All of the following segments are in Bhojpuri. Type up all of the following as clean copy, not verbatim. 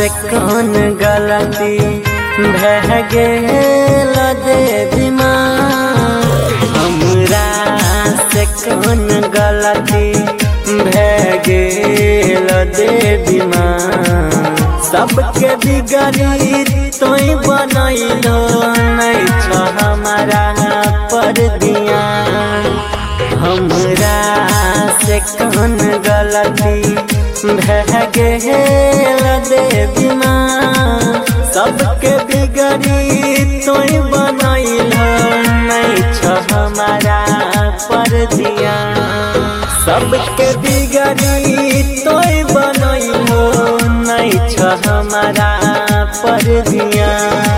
से कौन गलती भह गेल देवी माँ, हमरा से कौन गलती भह गेल देवी माँ। सबके बिगड़ी तोई बनैलो नहीं छ हमारा पर दिया, हमरा से कौन गलती भह गेल देवी माँ। सबके बिगड़ी तोई बनैलो नहीं छ हमारा पर दिया, सबके बिगड़ी तोई बनैलो नहीं छ हमारा पर दिया।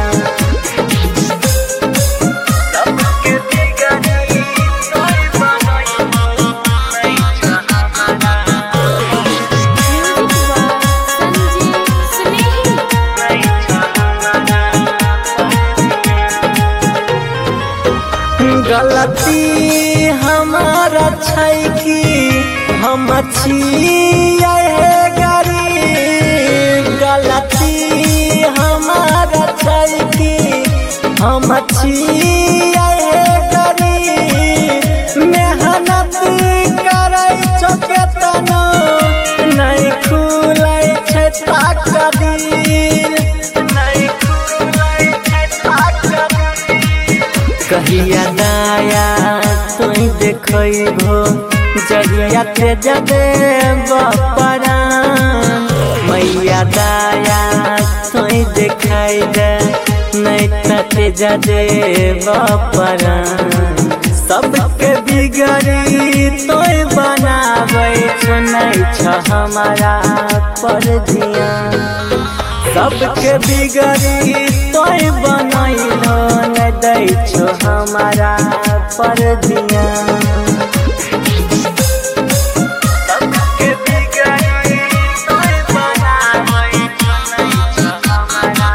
गलती हमारा छै कि हम छियै गरीब, गलती हमारा छै कि हम छियै गरीब। मेहनत करै छौ केतना नहीं खुलै छै ताकदीर, नहीं खुलै छै ताकदीर। कहिया दाया तोई देखो जहिया ते जदे बपरान, मैया दाया तोई देखाई दे नहीं ते जदे बपरान। सबके बिगड़ी तोई बनाबै छो नहीं छ हमारा पर दिया, सबके बिगड़ी तोई बनैलो नहीं दै छो हमारा पर दिया। सबके बिगड़ी तोई बनाबै छो नहीं छ हमारा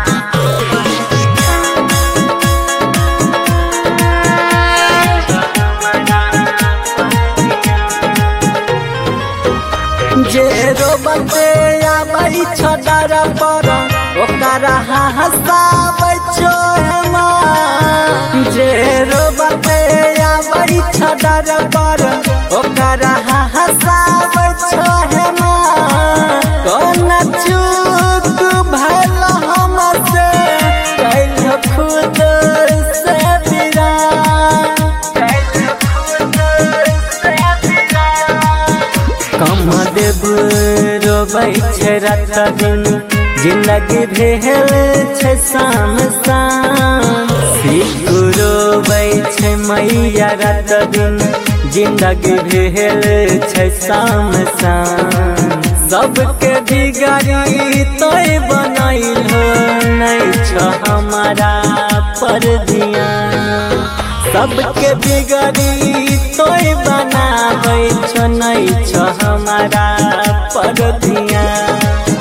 जे रोबते आबै छ डर पर ओकरा हँसाबै छो हेमा, जे रोबते आबै छ डर पर ओकरा हँसाबै छो हेमा। कौन चूक भैल हमसे कैल खुद से बिरान, कैल खुद से बिरान। कम देव रोबै छै रात दिन जिंदगी भेल छै शाम शाम, सिद्धू रोबै छै मैया रात दिन जिंदगी भेल छै शाम शाम। सबके बिगड़ी तोई बनैलो नहीं छ हमारा पर दिया, सबके बिगड़ी तोई बनाबै छो नहीं छ हमारा पर दिया।